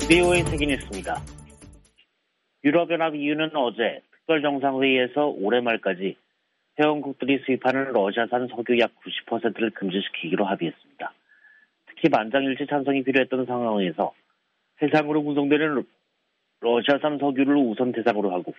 VOA 세계뉴스입니다. 유럽연합 EU는 어제 특별정상회의에서 올해 말까지 회원국들이 수입하는 러시아산 석유 약 90%를 금지시키기로 합의했습니다. 특히 만장일치 찬성이 필요했던 상황에서 해상으로 운송되는 러시아산 석유를 우선 대상으로 하고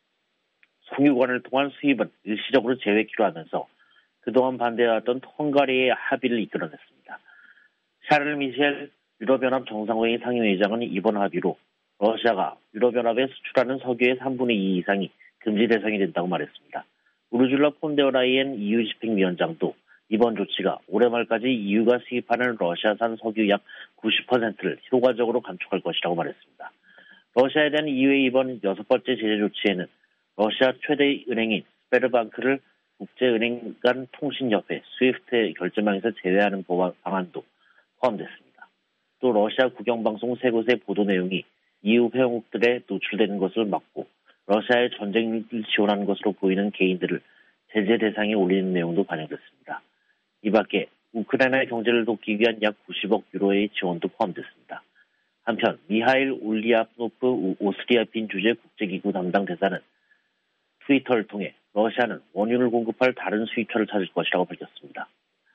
석유관을 통한 수입은 일시적으로 제외키로 하면서 그동안 반대해왔던 헝가리의 합의를 이끌어냈습니다. 샤를 미셸 유럽연합 정상회의 상임회장은 이번 합의로 러시아가 유럽연합에 수출하는 석유의 3분의 2 이상이 금지 대상이 된다고 말했습니다. 우르줄라 폰데어라이엔 EU 집행위원장도 이번 조치가 올해 말까지 EU가 수입하는 러시아산 석유 약 90%를 효과적으로 감축할 것이라고 말했습니다. 러시아에 대한 EU의 이번 6번째 제재 조치에는 러시아 최대 은행인 스베르방크를 국제은행 간 통신협회 스위프트 결제망에서 제외하는 방안도 포함됐습니다. 또 러시아 국영방송 세 곳의 보도 내용이 EU 회원국들에 노출되는 것을 막고 러시아의 전쟁을 지원하는 것으로 보이는 개인들을 제재 대상에 올리는 내용도 반영됐습니다. 이 밖에 우크라이나의 경제를 돕기 위한 약 90억 유로의 지원도 포함됐습니다. 한편 미하일 올리아노프 오스트리아핀 주재 국제기구 담당 대사는 트위터를 통해 러시아는 원유를 공급할 다른 수입처를 찾을 것이라고 밝혔습니다.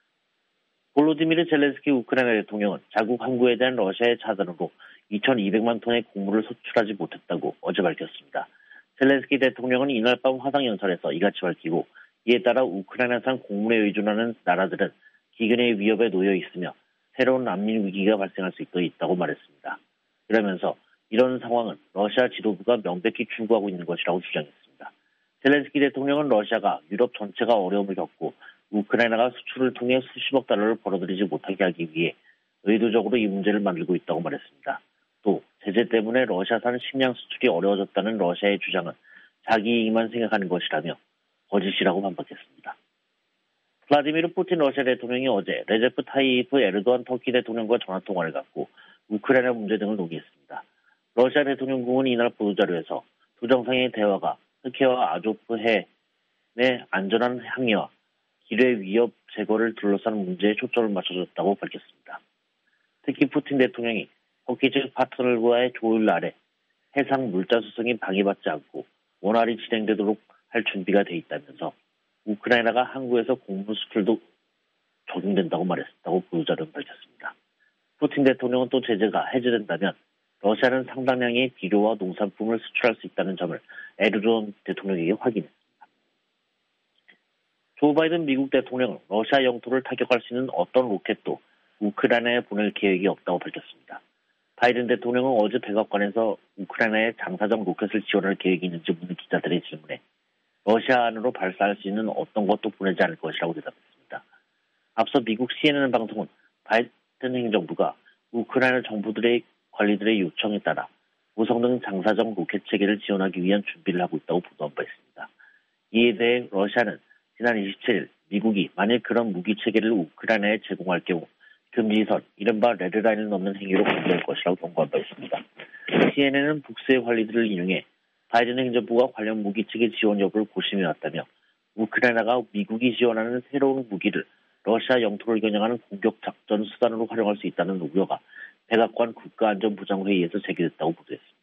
볼로디미르 젤렌스키 우크라이나 대통령은 자국 항구에 대한 러시아의 차단으로 2,200만 톤의 곡물을 수출하지 못했다고 어제 밝혔습니다. 젤렌스키 대통령은 이날 밤 화상연설에서 이같이 밝히고 이에 따라 우크라이나산 곡물에 의존하는 나라들은 기근의 위협에 놓여 있으며 새로운 난민 위기가 발생할 수 있다고 말했습니다. 그러면서 이런 상황은 러시아 지도부가 명백히 추구하고 있는 것이라고 주장했습니다. 젤렌스키 대통령은 러시아가 유럽 전체가 어려움을 겪고 우크라이나가 수출을 통해 수십억 달러를 벌어들이지 못하게 하기 위해 의도적으로 이 문제를 만들고 있다고 말했습니다. 또 제재 때문에 러시아산 식량 수출이 어려워졌다는 러시아의 주장은 자기 이익만 생각하는 것이라며 거짓이라고 반박했습니다. 플라디미르 푸틴 러시아 대통령이 어제 레제프 타이이프 에르도안 터키 대통령과 전화통화를 갖고 우크라이나 문제 등을 논의했습니다. 러시아 대통령궁은 이날 보도자료에서 두 정상의 대화가 흑해와 아조프 해의 안전한 항해와 기뢰 위협 제거를 둘러싼 문제에 초점을 맞춰줬다고 밝혔습니다. 특히 푸틴 대통령이 터키 측 파트너들과의 조율 아래 해상 물자 수송이 방해받지 않고 원활히 진행되도록 할 준비가 돼 있다면서 우크라이나가 항구에서 곡물 수출도 적용된다고 말했다고 보도자료는 밝혔습니다. 푸틴 대통령은 또 제재가 해제된다면 러시아는 상당량의 비료와 농산품을 수출할 수 있다는 점을 에르도안 대통령에게 확인했습니다. 조 바이든 미국 대통령은 러시아 영토를 타격할 수 있는 어떤 로켓도 우크라이나에 보낼 계획이 없다고 밝혔습니다. 바이든 대통령은 어제 백악관에서 우크라이나에 장사정 로켓을 지원할 계획이 있는지 묻는 기자들의 질문에 러시아 안으로 발사할 수 있는 어떤 것도 보내지 않을 것이라고 대답했습니다. 앞서 미국 CNN 방송은 바이든 행정부가 우크라이나 정부들의 관리들의 요청에 따라 고성능 장사정 로켓 체계를 지원하기 위한 준비를 하고 있다고 보도한 바 있습니다. 이에 대해 러시아는 지난 27일 미국이 만일 그런 무기 체계를 우크라이나에 제공할 경우 금지선, 이른바 레드라인을 넘는 행위로 간주할 것이라고 경고한 바 있습니다. CNN은 북스의 관리들을 인용해 바이든 행정부가 관련 무기 체계 지원 여부를 고심해왔다며 우크라이나가 미국이 지원하는 새로운 무기를 러시아 영토를 겨냥하는 공격 작전 수단으로 활용할 수 있다는 우려가 백악관 국가안전보장회의에서 제기됐다고 보도했습니다.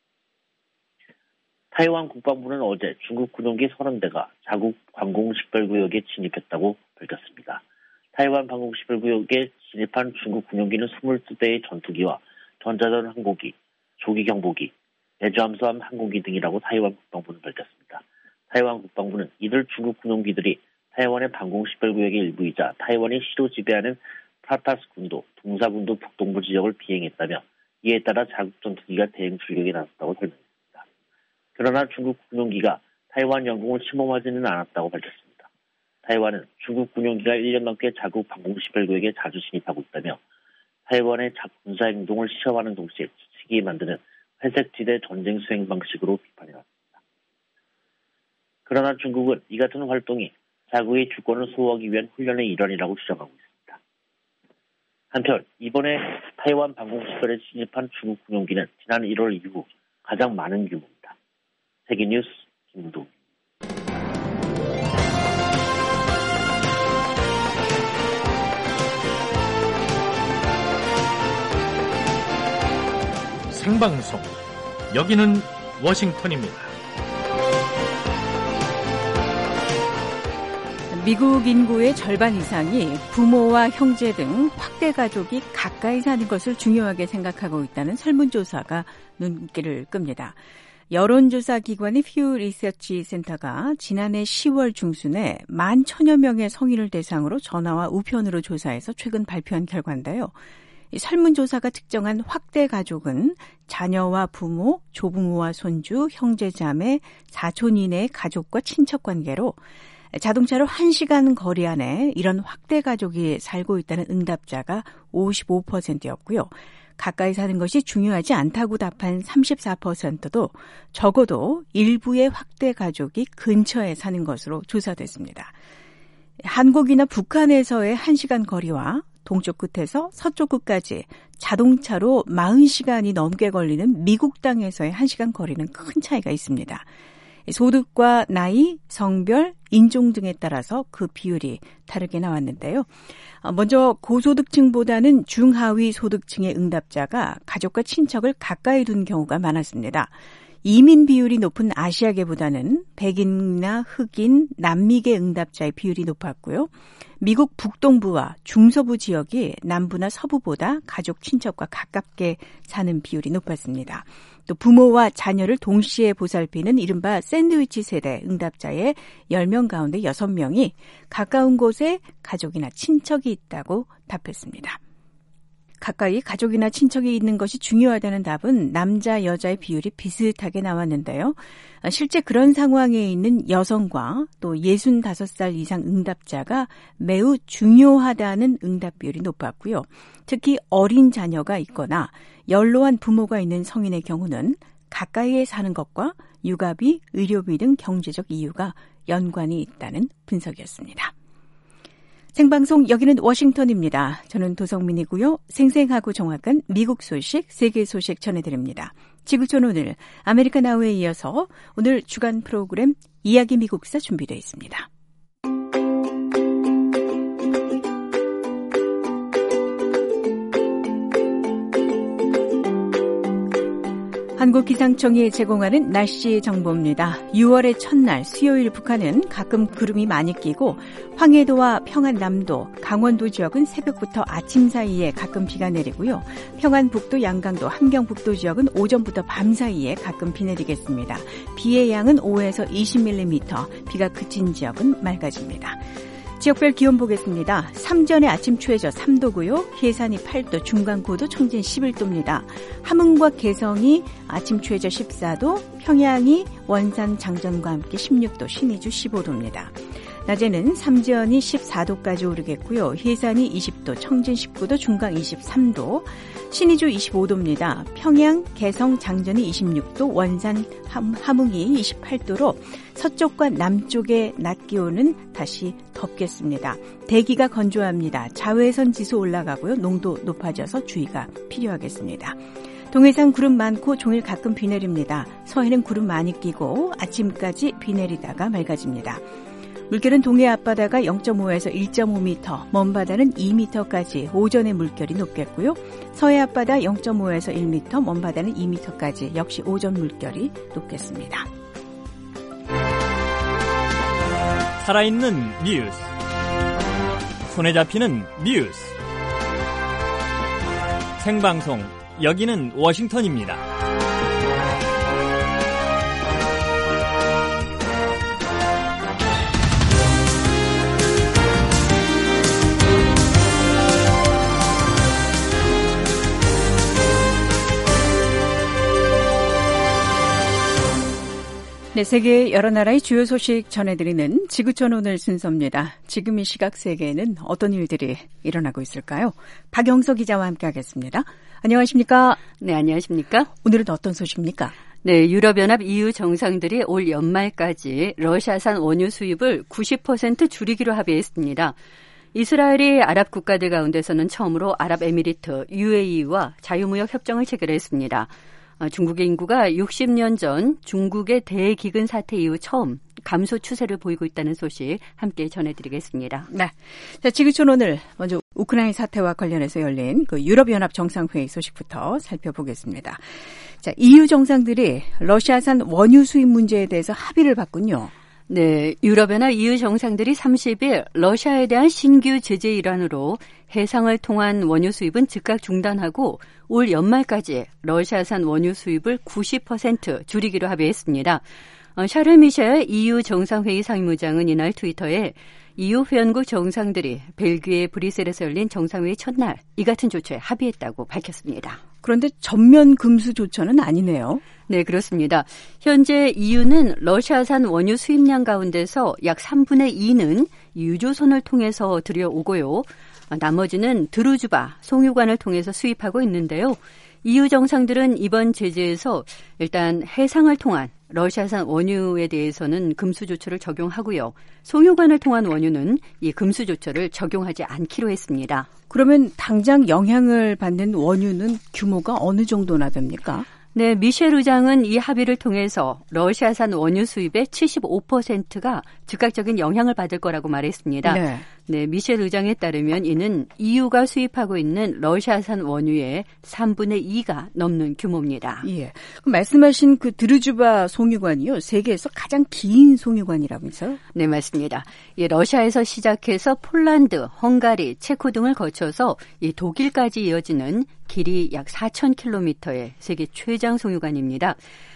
타이완 국방부는 어제 중국 군용기 30대가 자국 방공식별구역에 진입했다고 밝혔습니다. 타이완 방공식별구역에 진입한 중국 군용기는 22대의 전투기와 전자전 항공기, 조기 경보기, 대잠수함 항공기 등이라고 타이완 국방부는 밝혔습니다. 타이완 국방부는 이들 중국 군용기들이 타이완의 방공식별구역의 일부이자 타이완이 시로 지배하는 파타스 군도, 동사군도 북동부 지역을 비행했다며 이에 따라 자국 전투기가 대응 출격에 나섰다고 설명했습니다. 그러나 중국 군용기가 타이완 영공을 침범하지는 않았다고 밝혔습니다. 타이완은 중국 군용기가 1년 넘게 자국 방공식별구역에 자주 진입하고 있다며 타이완의 군사행동을 시험하는 동시에 지치게 만드는 회색지대 전쟁 수행 방식으로 비판해왔습니다. 그러나 중국은 이 같은 활동이 자국의 주권을 소호하기 위한 훈련의 일환이라고 주장하고 있습니다. 한편 이번에 타이완 방공식별에 진입한 중국 군용기는 지난 1월 이후 가장 많은 규모입니다. 세계뉴스 김동. 생방송. 여기는 워싱턴입니다. 미국 인구의 절반 이상이 부모와 형제 등 확대 가족이 가까이 사는 것을 중요하게 생각하고 있다는 설문조사가 눈길을 끕니다. 여론조사 기관인 퓨 리서치 센터가 지난해 10월 중순에 11,000여 명의 성인을 대상으로 전화와 우편으로 조사해서 최근 발표한 결과인데요. 이 설문조사가 측정한 확대 가족은 자녀와 부모, 조부모와 손주, 형제자매, 사촌 이내의 가족과 친척 관계로 자동차로 1시간 거리 안에 이런 확대 가족이 살고 있다는 응답자가 55%였고요. 가까이 사는 것이 중요하지 않다고 답한 34%도 적어도 일부의 확대 가족이 근처에 사는 것으로 조사됐습니다. 한국이나 북한에서의 1시간 거리와 동쪽 끝에서 서쪽 끝까지 자동차로 40시간이 넘게 걸리는 미국 땅에서의 1시간 거리는 큰 차이가 있습니다. 소득과 나이, 성별, 인종 등에 따라서 그 비율이 다르게 나왔는데요. 먼저 고소득층보다는 중하위 소득층의 응답자가 가족과 친척을 가까이 둔 경우가 많았습니다. 이민 비율이 높은 아시아계보다는 백인이나 흑인, 남미계 응답자의 비율이 높았고요. 미국 북동부와 중서부 지역이 남부나 서부보다 가족, 친척과 가깝게 사는 비율이 높았습니다. 또 부모와 자녀를 동시에 보살피는 이른바 샌드위치 세대 응답자의 10명 가운데 6명이 가까운 곳에 가족이나 친척이 있다고 답했습니다. 가까이 가족이나 친척이 있는 것이 중요하다는 답은 남자, 여자의 비율이 비슷하게 나왔는데요. 실제 그런 상황에 있는 여성과 또 65살 이상 응답자가 매우 중요하다는 응답 비율이 높았고요. 특히 어린 자녀가 있거나 연로한 부모가 있는 성인의 경우는 가까이에 사는 것과 육아비, 의료비 등 경제적 이유가 연관이 있다는 분석이었습니다. 생방송 여기는 워싱턴입니다. 저는 도성민이고요. 생생하고 정확한 미국 소식, 세계 소식 전해드립니다. 지구촌 오늘 아메리카 나우에 이어서 오늘 주간 프로그램 이야기 미국사 준비되어 있습니다. 한국기상청이 제공하는 날씨 정보입니다. 6월의 첫날 수요일 북한은 가끔 구름이 많이 끼고 황해도와 평안남도, 강원도 지역은 새벽부터 아침 사이에 가끔 비가 내리고요. 평안북도, 양강도, 함경북도 지역은 오전부터 밤 사이에 가끔 비 내리겠습니다. 비의 양은 5에서 20mm, 비가 그친 지역은 맑아집니다. 지역별 기온 보겠습니다. 삼전의 아침 최저 3도고요. 해산이 8도, 중간 9도, 청진 11도입니다. 함흥과 개성이 아침 최저 14도, 평양이 원산, 장전과 함께 16도, 신의주 15도입니다. 낮에는 삼전이 14도까지 오르겠고요. 해산이 20도, 청진 19도, 중강 23도, 신의주 25도입니다. 평양, 개성, 장전이 26도, 원산, 함흥이 28도로 서쪽과 남쪽의 낮 기온은 다시 덥겠습니다. 대기가 건조합니다. 자외선 지수 올라가고요. 농도 높아져서 주의가 필요하겠습니다. 동해상 구름 많고 종일 가끔 비 내립니다. 서해는 구름 많이 끼고 아침까지 비 내리다가 맑아집니다. 물결은 동해 앞바다가 0.5에서 1.5m, 먼바다는 2m까지 오전에 물결이 높겠고요. 서해 앞바다 0.5에서 1m, 먼바다는 2m까지 역시 오전 물결이 높겠습니다. 살아있는 뉴스, 손에 잡히는 뉴스, 생방송 여기는 워싱턴입니다. 네, 세계 여러 나라의 주요 소식 전해드리는 지구촌 오늘 순서입니다. 지금 이 시각 세계에는 어떤 일들이 일어나고 있을까요? 박영석 기자와 함께하겠습니다. 안녕하십니까? 네, 안녕하십니까? 오늘은 어떤 소식입니까? 네, 유럽연합 EU 정상들이 올 연말까지 러시아산 원유 수입을 90% 줄이기로 합의했습니다. 이스라엘이 아랍 국가들 가운데서는 처음으로 아랍에미리트, UAE와 자유무역 협정을 체결했습니다. 중국의 인구가 60년 전 중국의 대기근 사태 이후 처음 감소 추세를 보이고 있다는 소식 함께 전해드리겠습니다. 네, 자, 지구촌 오늘 먼저 우크라이나 사태와 관련해서 열린 그 유럽연합 정상회의 소식부터 살펴보겠습니다. 자, EU 정상들이 러시아산 원유 수입 문제에 대해서 합의를 봤군요. 네, 유럽연합 EU 정상들이 30일 러시아에 대한 신규 제재 일환으로 해상을 통한 원유 수입은 즉각 중단하고 올 연말까지 러시아산 원유 수입을 90% 줄이기로 합의했습니다. 샤를 미셸 EU 정상회의 상임의장은 이날 트위터에 EU 회원국 정상들이 벨기에 브뤼셀에서 열린 정상회의 첫날 이 같은 조처에 합의했다고 밝혔습니다. 그런데 전면 금수 조처는 아니네요. 네, 그렇습니다. 현재 EU는 러시아산 원유 수입량 가운데서 약 3분의 2는 유조선을 통해서 들여오고요. 나머지는 드루즈바, 송유관을 통해서 수입하고 있는데요. EU 정상들은 이번 제재에서 일단 해상을 통한 러시아산 원유에 대해서는 금수 조처를 적용하고요. 송유관을 통한 원유는 이 금수 조처를 적용하지 않기로 했습니다. 그러면 당장 영향을 받는 원유는 규모가 어느 정도나 됩니까? 네, 미셸 의장은 이 합의를 통해서 러시아산 원유 수입의 75%가 즉각적인 영향을 받을 거라고 말했습니다. 네, 미셸 의장에 따르면 이는 EU가 수입하고 있는 러시아산 원유의 3분의 2가 넘는 규모입니다. 예. 그럼 말씀하신 그 드루즈바 송유관이요, 세계에서 가장 긴 송유관이라면서요? 네, 맞습니다. 이 러시아에서 시작해서 폴란드, 헝가리, 체코 등을 거쳐서 이 독일까지 이어지는 길이 약 4,000km의 세계 최장 송유관입니다.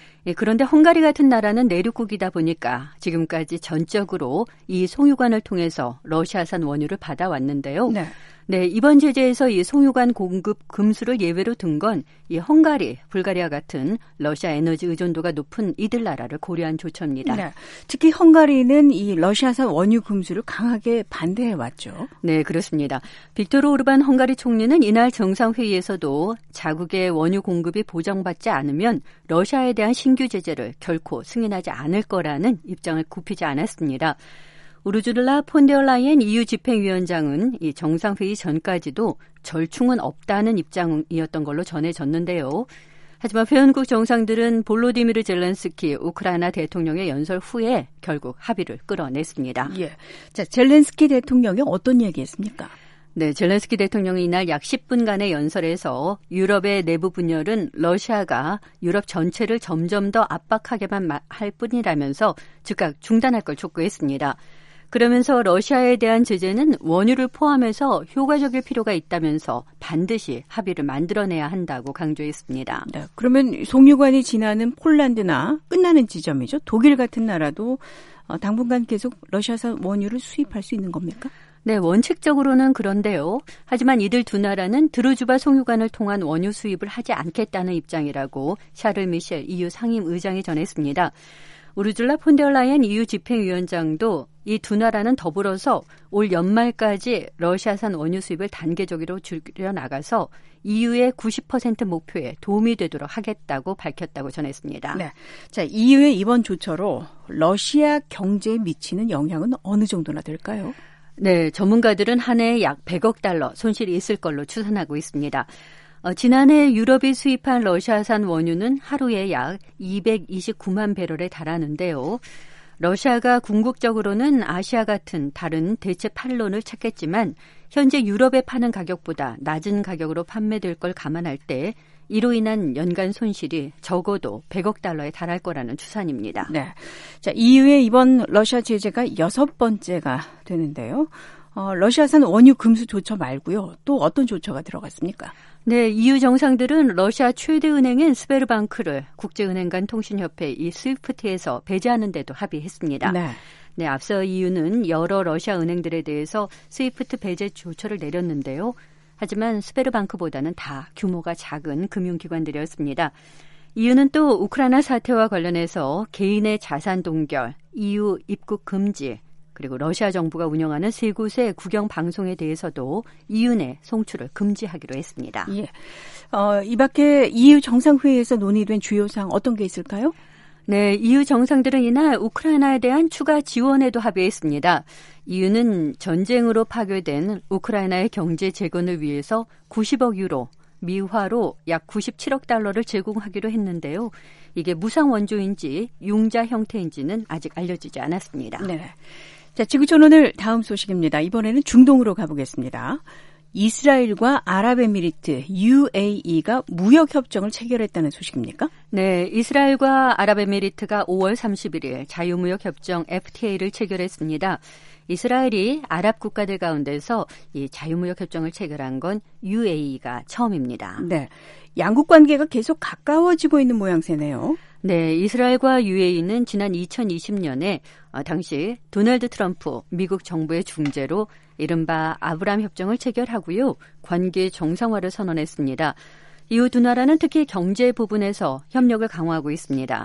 그런데 헝가리 같은 나라는 내륙국이다 보니까 지금까지 전적으로 이 송유관을 통해서 러시아산 원유를 받아왔는데요. 네, 이번 제재에서 이 송유관 공급 금수를 예외로 둔 건 이 헝가리, 불가리아 같은 러시아 에너지 의존도가 높은 이들 나라를 고려한 조처입니다. 네, 특히 헝가리는 이 러시아산 원유 금수를 강하게 반대해왔죠. 네, 그렇습니다. 빅토르 오르반 헝가리 총리는 이날 정상회의에서도 자국의 원유 공급이 보장받지 않으면 러시아에 대한 신규 제재를 결코 승인하지 않을 거라는 입장을 굽히지 않았습니다. 우르줄라 폰데어라이엔 EU 집행위원장은 이 정상회의 전까지도 절충은 없다는 입장이었던 걸로 전해졌는데요. 하지만 회원국 정상들은 볼로디미르 젤렌스키 우크라이나 대통령의 연설 후에 결국 합의를 끌어냈습니다. 예. 자, 젤렌스키 대통령이 어떤 얘기했습니까? 네, 젤렌스키 대통령이 이날 약 10분간의 연설에서 유럽의 내부 분열은 러시아가 유럽 전체를 점점 더 압박하게만 할 뿐이라면서 즉각 중단할 걸 촉구했습니다. 그러면서 러시아에 대한 제재는 원유를 포함해서 효과적일 필요가 있다면서 반드시 합의를 만들어내야 한다고 강조했습니다. 네, 그러면 송유관이 지나는 폴란드나 끝나는 지점이죠. 독일 같은 나라도 당분간 계속 러시아산 원유를 수입할 수 있는 겁니까? 네, 원칙적으로는 그런데요. 하지만 이들 두 나라는 드루즈바 송유관을 통한 원유 수입을 하지 않겠다는 입장이라고 샤를 미셸 EU 상임 의장이 전했습니다. 우르줄라 폰데어라이엔 EU 집행위원장도 이 두 나라는 더불어서 올 연말까지 러시아산 원유 수입을 단계적으로 줄여나가서 EU의 90% 목표에 도움이 되도록 하겠다고 밝혔다고 전했습니다. 네, 자, EU의 이번 조처로 러시아 경제에 미치는 영향은 어느 정도나 될까요? 네, 전문가들은 한 해에 약 100억 달러 손실이 있을 걸로 추산하고 있습니다. 지난해 유럽이 수입한 러시아산 원유는 하루에 약 229만 배럴에 달하는데요. 러시아가 궁극적으로는 아시아 같은 다른 대체 판로를 찾겠지만 현재 유럽에 파는 가격보다 낮은 가격으로 판매될 걸 감안할 때 이로 인한 연간 손실이 적어도 100억 달러에 달할 거라는 추산입니다. 네, 자, EU의 이번 러시아 제재가 6번째가 되는데요. 러시아산 원유 금수 조처 말고요. 또 어떤 조처가 들어갔습니까? 네, EU 정상들은 러시아 최대 은행인 스베르방크를 국제은행 간 통신협회 이 스위프트에서 배제하는 데도 합의했습니다. 네, 앞서 EU는 여러 러시아 은행들에 대해서 스위프트 배제 조처를 내렸는데요. 하지만 스베르방크보다는 다 규모가 작은 금융기관들이었습니다. EU는 또 우크라이나 사태와 관련해서 개인의 자산 동결, EU 입국 금지, 그리고 러시아 정부가 운영하는 세 곳의 국영 방송에 대해서도 EU 내 송출을 금지하기로 했습니다. 예. 이 밖에 EU 정상회의에서 논의된 주요 사항 어떤 게 있을까요? 네, EU 정상들은 이날 우크라이나에 대한 추가 지원에도 합의했습니다. EU는 전쟁으로 파괴된 우크라이나의 경제 재건을 위해서 90억 유로, 미화로 약 97억 달러를 제공하기로 했는데요. 이게 무상 원조인지 융자 형태인지는 아직 알려지지 않았습니다. 네. 자, 지구촌 오늘 다음 소식입니다. 이번에는 중동으로 가보겠습니다. 이스라엘과 아랍에미리트 UAE가 무역 협정을 체결했다는 소식입니까? 네, 이스라엘과 아랍에미리트가 5월 31일 자유무역 협정 FTA를 체결했습니다. 이스라엘이 아랍 국가들 가운데서 이 자유무역 협정을 체결한 건 UAE가 처음입니다. 네, 양국 관계가 계속 가까워지고 있는 모양새네요. 네, 이스라엘과 UAE는 지난 2020년에 당시 도널드 트럼프 미국 정부의 중재로 이른바 아브라함 협정을 체결하고요. 관계 정상화를 선언했습니다. 이후 두 나라는 특히 경제 부분에서 협력을 강화하고 있습니다.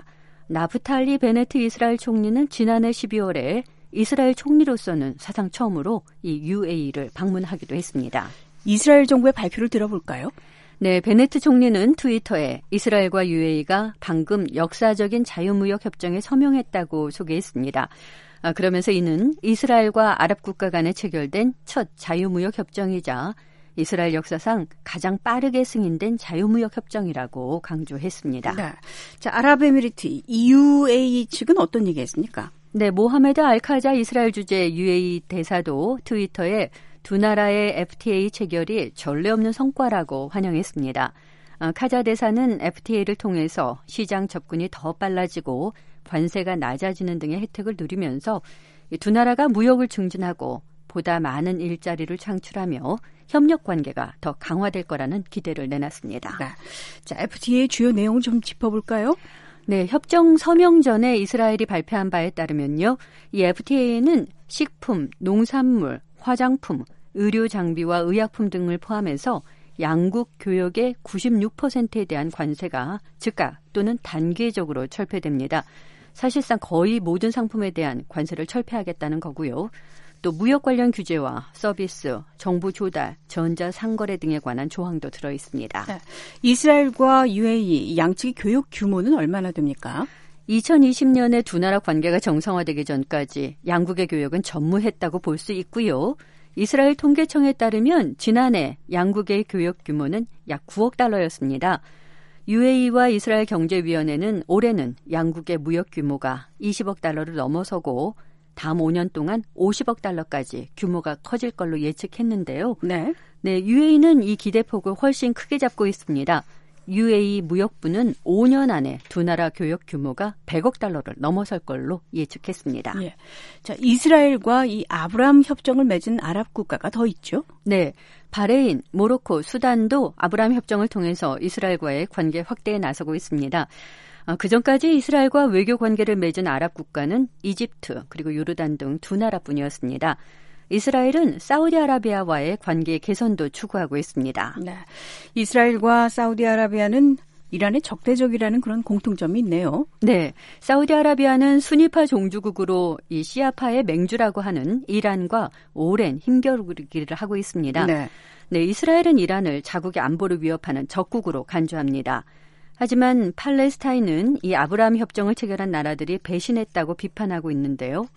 나프탈리 베네트 이스라엘 총리는 지난해 12월에 이스라엘 총리로서는 사상 처음으로 이 UAE를 방문하기도 했습니다. 이스라엘 정부의 발표를 들어볼까요? 네, 베네트 총리는 트위터에 이스라엘과 UAE가 방금 역사적인 자유무역 협정에 서명했다고 소개했습니다. 그러면서 이는 이스라엘과 아랍 국가 간에 체결된 첫 자유무역 협정이자 이스라엘 역사상 가장 빠르게 승인된 자유무역 협정이라고 강조했습니다. 네. 자, 아랍에미리트 UAE 측은 어떤 얘기했습니까? 네, 모하메드 알카자 이스라엘 주재 UAE 대사도 트위터에 두 나라의 FTA 체결이 전례 없는 성과라고 환영했습니다. 카자 대사는 FTA를 통해서 시장 접근이 더 빨라지고 관세가 낮아지는 등의 혜택을 누리면서 두 나라가 무역을 증진하고 보다 많은 일자리를 창출하며 협력 관계가 더 강화될 거라는 기대를 내놨습니다. 네. 자, FTA의 주요 내용을 좀 짚어볼까요? 네, 협정 서명 전에 이스라엘이 발표한 바에 따르면요. 이 FTA는 식품, 농산물, 화장품, 의료 장비와 의약품 등을 포함해서 양국 교역의 96%에 대한 관세가 즉각 또는 단계적으로 철폐됩니다. 사실상 거의 모든 상품에 대한 관세를 철폐하겠다는 거고요. 또 무역 관련 규제와 서비스, 정보 조달, 전자 상거래 등에 관한 조항도 들어 있습니다. 네. 이스라엘과 UAE 양측의 교역 규모는 얼마나 됩니까? 2020년에 두 나라 관계가 정상화되기 전까지 양국의 교역은 전무했다고 볼 수 있고요. 이스라엘 통계청에 따르면 지난해 양국의 교역 규모는 약 9억 달러였습니다. UAE와 이스라엘 경제위원회는 올해는 양국의 무역 규모가 20억 달러를 넘어서고 다음 5년 동안 50억 달러까지 규모가 커질 걸로 예측했는데요. 네. 네, UAE는 이 기대폭을 훨씬 크게 잡고 있습니다. UAE 무역부는 5년 안에 두 나라 교역 규모가 100억 달러를 넘어설 걸로 예측했습니다. 예. 자, 이스라엘과 이 아브라함 협정을 맺은 아랍 국가가 더 있죠? 네. 바레인, 모로코, 수단도 아브라함 협정을 통해서 이스라엘과의 관계 확대에 나서고 있습니다. 그전까지 이스라엘과 외교 관계를 맺은 아랍 국가는 이집트 그리고 요르단 등 두 나라뿐이었습니다. 이스라엘은 사우디아라비아와의 관계 개선도 추구하고 있습니다. 네. 이스라엘과 사우디아라비아는 이란의 적대적이라는 그런 공통점이 있네요. 네. 사우디아라비아는 수니파 종주국으로 이 시아파의 맹주라고 하는 이란과 오랜 힘겨루기를 하고 있습니다. 네. 네, 이스라엘은 이란을 자국의 안보를 위협하는 적국으로 간주합니다. 하지만 팔레스타인은 이 아브라함 협정을 체결한 나라들이 배신했다고 비판하고 있는데요.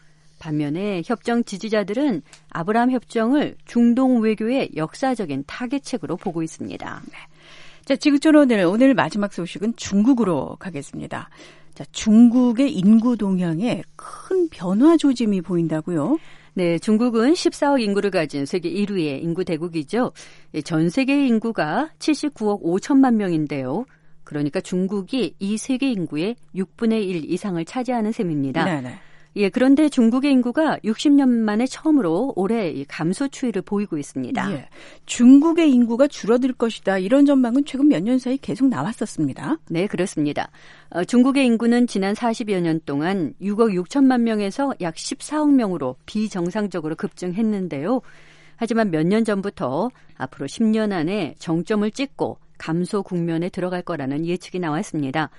반면에 협정 지지자들은 아브라함 협정을 중동 외교의 역사적인 타겟책으로 보고 있습니다. 네. 자, 지구촌 오늘 마지막 소식은 중국으로 가겠습니다. 자, 중국의 인구 동향에 큰 변화 조짐이 보인다고요? 네, 중국은 14억 인구를 가진 세계 1위의 인구 대국이죠. 전 세계 인구가 79억 5천만 명인데요. 그러니까 중국이 이 세계 인구의 6분의 1 이상을 차지하는 셈입니다. 네네. 예, 그런데 중국의 인구가 60년 만에 처음으로 올해 감소 추이를 보이고 있습니다. 예, 중국의 인구가 줄어들 것이다. 이런 전망은 최근 몇 년 사이 계속 나왔었습니다. 네, 그렇습니다. 중국의 인구는 지난 40여 년 동안 6억 6천만 명에서 약 14억 명으로 비정상적으로 급증했는데요. 하지만 몇 년 전부터 앞으로 10년 안에 정점을 찍고 감소 국면에 들어갈 거라는 예측이 나왔습니다.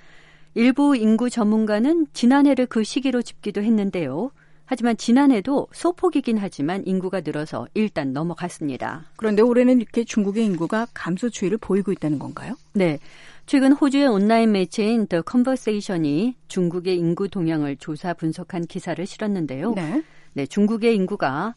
일부 인구 전문가는 지난해를 그 시기로 짚기도 했는데요. 하지만 지난해도 소폭이긴 하지만 인구가 늘어서 일단 넘어갔습니다. 그런데 올해는 이렇게 중국의 인구가 감소 추이를 보이고 있다는 건가요? 네. 최근 호주의 온라인 매체인 The Conversation이 중국의 인구 동향을 조사 분석한 기사를 실었는데요. 네. 네, 중국의 인구가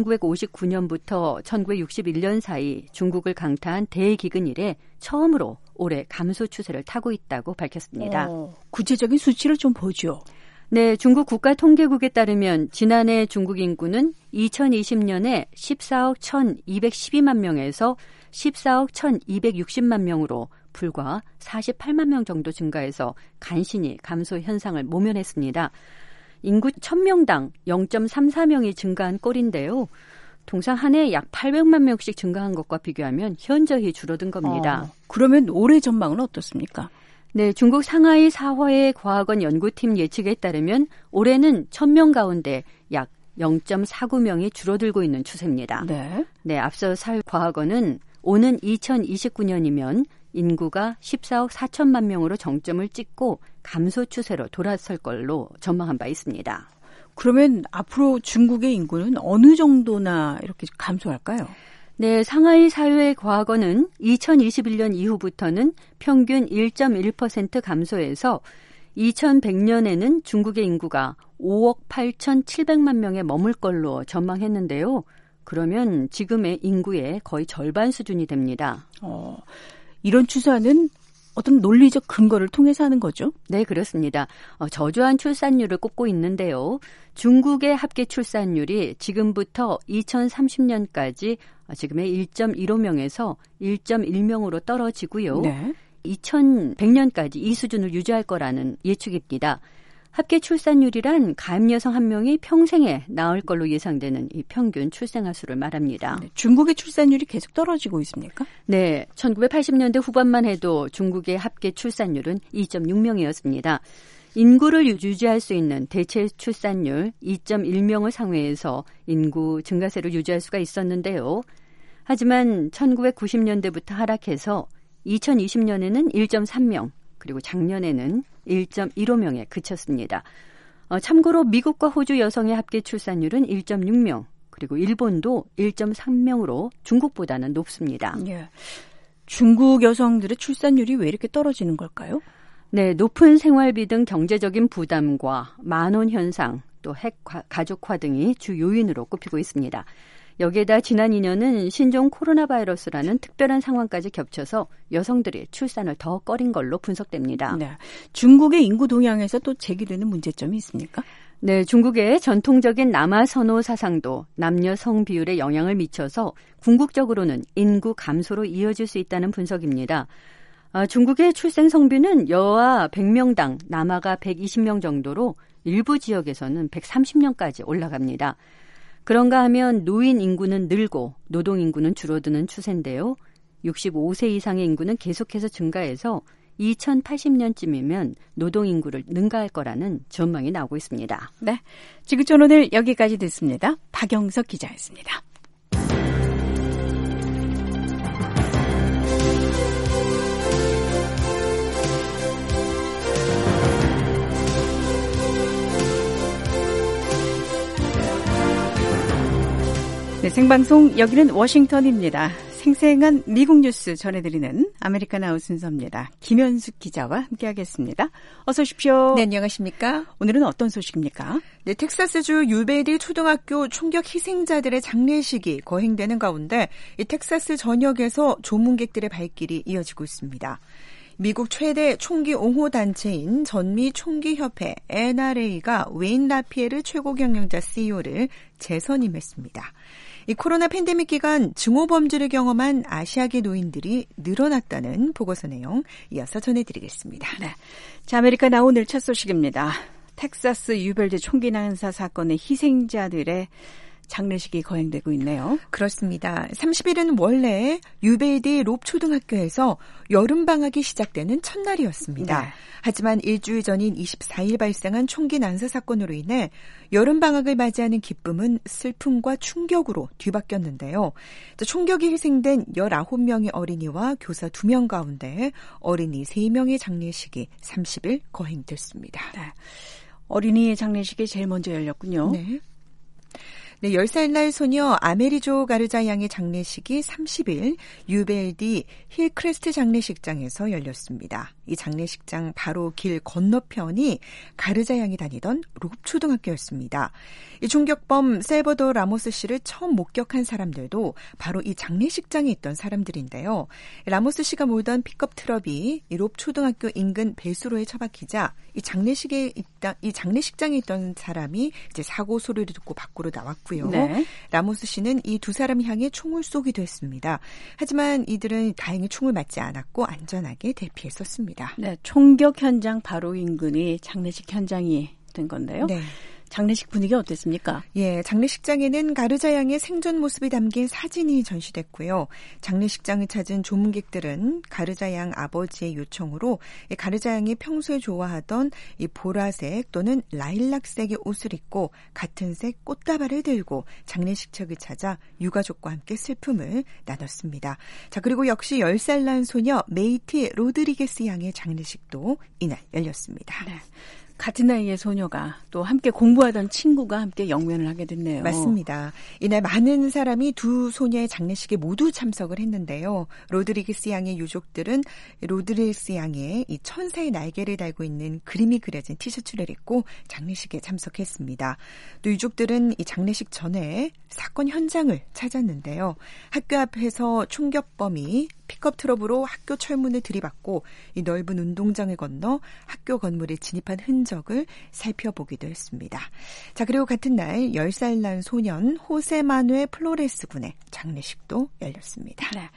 1959년부터 1961년 사이 중국을 강타한 대기근 이래 처음으로 올해 감소 추세를 타고 있다고 밝혔습니다. 구체적인 수치를 좀 보죠. 네, 중국 국가통계국에 따르면 지난해 중국 인구는 2020년에 14억 1,212만 명에서 14억 1,260만 명으로 불과 48만 명 정도 증가해서 간신히 감소 현상을 모면했습니다. 인구 1000명당 0.34명이 증가한 꼴인데요. 통상 한 해 약 800만 명씩 증가한 것과 비교하면 현저히 줄어든 겁니다. 그러면 올해 전망은 어떻습니까? 네, 중국 상하이 사화의 과학원 연구팀 예측에 따르면 올해는 1000명 가운데 약 0.49명이 줄어들고 있는 추세입니다. 네, 앞서 사회과학원은 오는 2029년이면 인구가 14억 4천만 명으로 정점을 찍고 감소 추세로 돌아설 걸로 전망한 바 있습니다. 그러면 앞으로 중국의 인구는 어느 정도나 이렇게 감소할까요? 네, 상하이 사회과학원은 2021년 이후부터는 평균 1.1% 감소해서 2100년에는 중국의 인구가 5억 8,700만 명에 머물 걸로 전망했는데요. 그러면 지금의 인구의 거의 절반 수준이 됩니다. 이런 추산은 어떤 논리적 근거를 통해서 하는 거죠? 네, 그렇습니다. 저조한 출산율을 꼽고 있는데요. 중국의 합계 출산율이 지금부터 2030년까지 지금의 1.15명에서 1.1명으로 떨어지고요. 네. 2100년까지 이 수준을 유지할 거라는 예측입니다. 합계 출산율이란 가임 여성 한 명이 평생에 낳을 걸로 예상되는 이 평균 출생아 수를 말합니다. 네, 중국의 출산율이 계속 떨어지고 있습니까? 네, 1980년대 후반만 해도 중국의 합계 출산율은 2.6명이었습니다. 인구를 유지할 수 있는 대체 출산율 2.1명을 상회해서 인구 증가세를 유지할 수가 있었는데요. 하지만 1990년대부터 하락해서 2020년에는 1.3명, 그리고 작년에는 1.15명에 그쳤습니다. 참고로 미국과 호주 여성의 합계 출산율은 1.6명, 그리고 일본도 1.3명으로 중국보다는 높습니다. 예. 중국 여성들의 출산율이 왜 이렇게 떨어지는 걸까요? 네, 높은 생활비 등 경제적인 부담과 만혼 현상, 또 핵 가족화 등이 주 요인으로 꼽히고 있습니다. 여기에다 지난 2년은 신종 코로나 바이러스라는 특별한 상황까지 겹쳐서 여성들이 출산을 더 꺼린 걸로 분석됩니다. 네. 중국의 인구 동향에서 또 제기되는 문제점이 있습니까? 네, 중국의 전통적인 남아 선호 사상도 남녀 성 비율에 영향을 미쳐서 궁극적으로는 인구 감소로 이어질 수 있다는 분석입니다. 중국의 출생 성비는 여아 100명당 남아가 120명 정도로 일부 지역에서는 130명까지 올라갑니다. 그런가 하면 노인 인구는 늘고 노동 인구는 줄어드는 추세인데요. 65세 이상의 인구는 계속해서 증가해서 2080년쯤이면 노동 인구를 능가할 거라는 전망이 나오고 있습니다. 네, 지구촌 오늘 여기까지 듣습니다. 박영석 기자였습니다. 네, 생방송 여기는 워싱턴입니다. 생생한 미국 뉴스 전해드리는 아메리카나우 순서입니다. 김현숙 기자와 함께하겠습니다. 어서 오십시오. 네, 안녕하십니까? 오늘은 어떤 소식입니까? 네, 텍사스주 유베디 초등학교 총격 희생자들의 장례식이 거행되는 가운데 이 텍사스 전역에서 조문객들의 발길이 이어지고 있습니다. 미국 최대 총기 옹호 단체인 전미 총기협회 NRA가 웨인 라피에르 최고 경영자 CEO를 재선임했습니다. 이 코로나 팬데믹 기간 증오범죄를 경험한 아시아계 노인들이 늘어났다는 보고서 내용 이어서 전해드리겠습니다. 네, 자, 아메리카나 오늘 첫 소식입니다. 텍사스 유벨드 총기 난사 사건의 희생자들의 장례식이 거행되고 있네요. 그렇습니다. 30일은 원래 유베이디 롭 초등학교에서 여름방학이 시작되는 첫날이었습니다. 네. 하지만 일주일 전인 24일 발생한 총기 난사 사건으로 인해 여름방학을 맞이하는 기쁨은 슬픔과 충격으로 뒤바뀌었는데요. 총격이 희생된 19명의 어린이와 교사 2명 가운데 어린이 3명의 장례식이 30일 거행됐습니다. 네. 어린이의 장례식이 제일 먼저 열렸군요. 네. 네, 10살 소녀 아메리조 가르자 양의 장례식이 30일 유벨디 힐크레스트 장례식장에서 열렸습니다. 이 장례식장 바로 길 건너편이 가르자 양이 다니던 롭초등학교였습니다. 이 총격범 셀버도어 라모스 씨를 처음 목격한 사람들도 바로 이 장례식장에 있던 사람들인데요. 라모스 씨가 몰던 픽업 트럭이 이 롭초등학교 인근 배수로에 처박히자 이 장례식장에 있던 사람이 이제 사고 소리를 듣고 밖으로 나왔고요. 네. 라모스 씨는 이 두 사람을 향해 총을 쏘기도 했습니다. 하지만 이들은 다행히 총을 맞지 않았고 안전하게 대피했었습니다. 네, 총격 현장 바로 인근이 장례식 현장이 된 건데요. 네. 장례식 분위기 어땠습니까? 예, 장례식장에는 가르자 양의 생전 모습이 담긴 사진이 전시됐고요. 장례식장을 찾은 조문객들은 가르자 양 아버지의 요청으로 가르자 양이 평소에 좋아하던 이 보라색 또는 라일락색의 옷을 입고 같은 색 꽃다발을 들고 장례식장을 찾아 유가족과 함께 슬픔을 나눴습니다. 자, 그리고 역시 10살 난 소녀 메이티 로드리게스 양의 장례식도 이날 열렸습니다. 네. 같은 나이의 소녀가 또 함께 공부하던 친구가 함께 영면을 하게 됐네요. 맞습니다. 이날 많은 사람이 두 소녀의 장례식에 모두 참석을 했는데요. 로드리게스 양의 유족들은 로드리게스 양의 이 천사의 날개를 달고 있는 그림이 그려진 티셔츠를 입고 장례식에 참석했습니다. 또 유족들은 이 장례식 전에 사건 현장을 찾았는데요. 학교 앞에서 총격범이 픽업 트럭으로 학교 철문을 들이받고 이 넓은 운동장을 건너 학교 건물에 진입한 흔적을 살펴보기도 했습니다. 자, 그리고 같은 날 10살 난 소년 호세 마누엘 플로레스 군의 장례식도 열렸습니다. 네.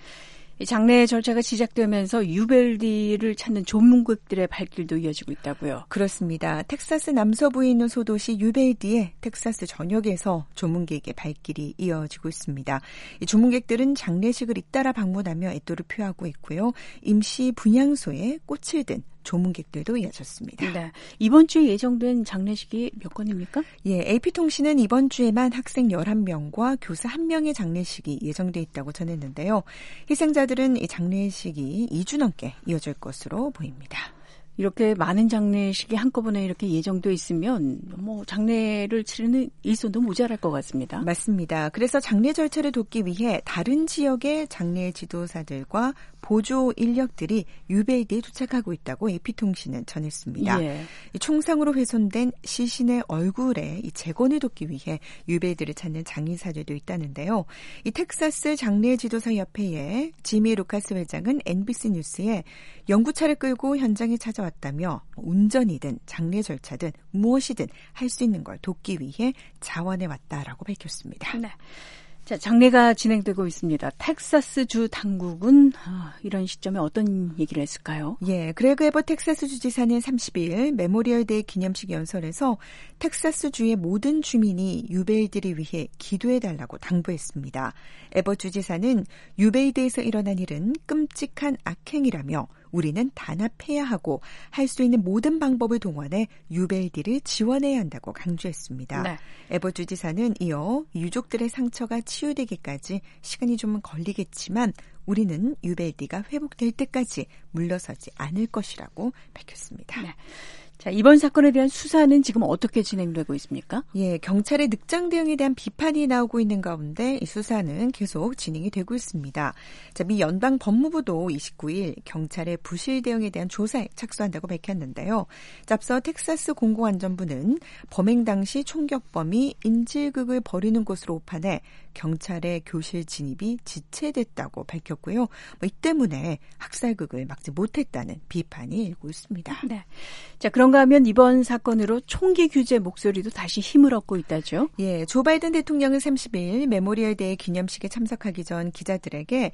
장례 절차가 시작되면서 유벨디를 찾는 조문객들의 발길도 이어지고 있다고요. 그렇습니다. 텍사스 남서부에 있는 소도시 유벨디의 텍사스 전역에서 조문객의 발길이 이어지고 있습니다. 이 조문객들은 장례식을 잇따라 방문하며 애도를 표하고 있고요. 임시 분향소에 꽃을 든 조문객들도 이어졌습니다. 네. 이번 주에 예정된 장례식이 몇 건입니까? 예, AP통신은 이번 주에만 학생 11명과 교사 1명의 장례식이 예정돼 있다고 전했는데요. 희생자들은 이 장례식이 2주 넘게 이어질 것으로 보입니다. 이렇게 많은 장례식이 한꺼번에 이렇게 예정돼 있으면 뭐 장례를 치르는 일손도 모자랄 것 같습니다. 맞습니다. 그래서 장례 절차를 돕기 위해 다른 지역의 장례 지도사들과 보조 인력들이 유벨디에 도착하고 있다고 AP통신은 전했습니다. 예. 이 총상으로 훼손된 시신의 얼굴에 이 재건을 돕기 위해 유벨디를 찾는 장의사들도 있다는데요. 이 텍사스 장례 지도사 협회의 지미 루카스 회장은 NBC 뉴스에 연구차를 끌고 현장에 찾아왔다며 운전이든 장례 절차든 무엇이든 할 수 있는 걸 돕기 위해 자원해 왔다라고 밝혔습니다. 네. 자, 장례가 진행되고 있습니다. 텍사스 주 당국은 이런 시점에 어떤 얘기를 했을까요? 예, 그레그 에버 텍사스 주지사는 30일 메모리얼데이 기념식 연설에서 텍사스 주의 모든 주민이 유벨디를 위해 기도해달라고 당부했습니다. 에버 주지사는 유벨디에서 일어난 일은 끔찍한 악행이라며 우리는 단합해야 하고 할 수 있는 모든 방법을 동원해 유벨디를 지원해야 한다고 강조했습니다. 네. 에버 주지사는 이어 유족들의 상처가 치유되기까지 시간이 좀 걸리겠지만 우리는 유벨디가 회복될 때까지 물러서지 않을 것이라고 밝혔습니다. 네. 자, 이번 사건에 대한 수사는 지금 어떻게 진행되고 있습니까? 예, 경찰의 늑장 대응에 대한 비판이 나오고 있는 가운데 이 수사는 계속 진행이 되고 있습니다. 자, 미 연방 법무부도 29일 경찰의 부실 대응에 대한 조사에 착수한다고 밝혔는데요. 자, 앞서 텍사스 공공안전부는 범행 당시 총격범이 인질극을 벌이는 것으로 오판해 경찰의 교실 진입이 지체됐다고 밝혔고요. 이 때문에 학살극을 막지 못했다는 비판이 일고 있습니다. 네. 자, 그런가 하면 이번 사건으로 총기 규제 목소리도 다시 힘을 얻고 있다죠? 예, 조 바이든 대통령은 30일 메모리얼데이 기념식에 참석하기 전 기자들에게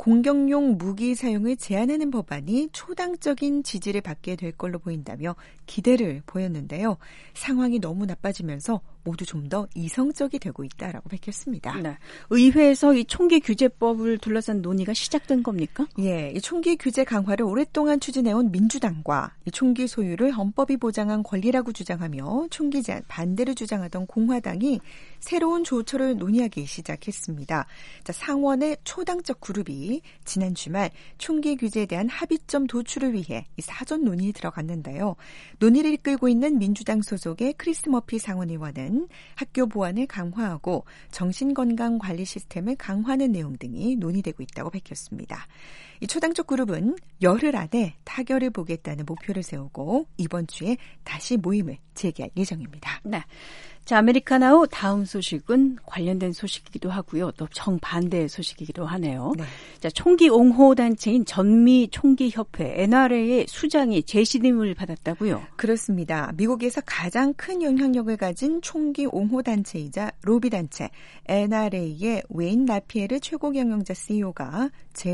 공격용 무기 사용을 제한하는 법안이 초당적인 지지를 받게 될 걸로 보인다며 기대를 보였는데요. 상황이 너무 나빠지면서 모두 좀 더 이성적이 되고 있다라고 밝혔습니다. 네. 의회에서 이 총기 규제법을 둘러싼 논의가 시작된 겁니까? 예, 이 총기 규제 강화를 오랫동안 추진해온 민주당과 이 총기 소유를 헌법이 보장한 권리라고 주장하며 총기 제한 반대를 주장하던 공화당이 새로운 조처를 논의하기 시작했습니다. 자, 상원의 초당적 그룹이 지난 주말 총기 규제에 대한 합의점 도출을 위해 이 사전 논의에 들어갔는데요. 논의를 이끌고 있는 민주당 소속의 크리스 머피 상원의원은 지원, 학교 보안을 강화하고 정신건강관리 시스템을 강화하는 내용 등이 논의되고 있다고 밝혔습니다. 이 초당 쪽 그룹은 열흘 안에 타결을 보겠다는 목표를 세우고 이번 주에 다시 모임을 재개할 예정입니다. 네. 자, 아메리카나우 다음 소식은 관련된 소식이기도 하고요. 또 정반대의 소식이기도 하네요. 네. 자, 총기 옹호 단체인 전미 총기협회 NRA의 수장이 재신임을 받았다고요? 그렇습니다. 미국에서 가장 큰 영향력을 가진 총기 옹호 단체이자 로비 단체 NRA의 웨인 라피에르 최고 경영자 CEO가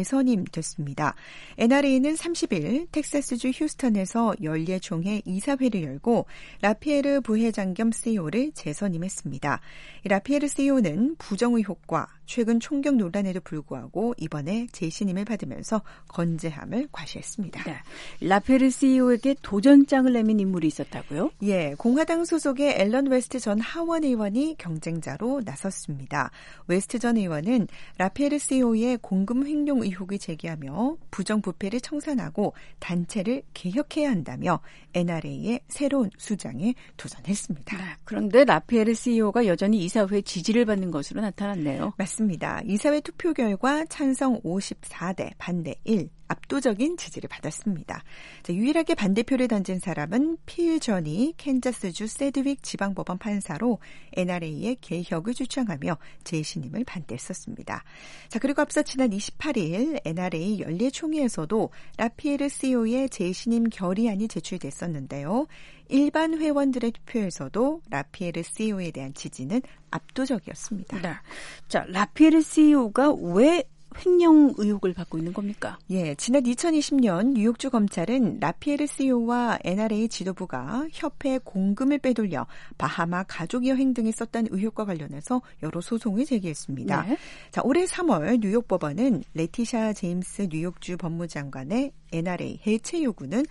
재선임됐습니다. NRA는 30일 텍사스주 휴스턴에서 연례총회 이사회를 열고 라피에르 부회장 겸 CEO를 재선임했습니다. 라피에르 CEO는 부정 의혹과 최근 총격 논란에도 불구하고 이번에 재신임을 받으면서 건재함을 과시했습니다. 네. 라피에르 CEO에게 도전장을 내민 인물이 있었다고요? 예, 공화당 소속의 앨런 웨스트 전 하원 의원이 경쟁자로 나섰습니다. 웨스트 전 의원은 라피에르 CEO의 공금 횡령 의혹을 제기하며 부정부패를 청산하고 단체를 개혁해야 한다며 NRA의 새로운 수장에 도전했습니다. 네, 그런데 라피에르 CEO가 여전히 이사회 지지를 받는 것으로 나타났네요. 맞습니다. 이사회 투표 결과 찬성 54대 반대 1. 압도적인 지지를 받았습니다. 자, 유일하게 반대표를 던진 사람은 필 전이 캔자스주 세드윅 지방법원 판사로 NRA의 개혁을 주창하며 재신임을 반대했었습니다. 자, 그리고 앞서 지난 28일 NRA 연례총회에서도 라피에르 CEO의 재신임 결의안이 제출됐었는데요. 일반 회원들의 투표에서도 라피에르 CEO에 대한 지지는 압도적이었습니다. 네. 자, 라피에르 CEO가 왜 횡령 의혹을 받고 있는 겁니까? 예, 지난 2020년 뉴욕주 검찰은 라피에르 CEO와 NRA 지도부가 협회 공금을 빼돌려 바하마 가족 여행 등에 썼다는 의혹과 관련해서 여러 소송을 제기했습니다. 네. 자, 올해 3월 뉴욕 법원은 레티샤 제임스 뉴욕주 법무장관의 NRA 해체 요구는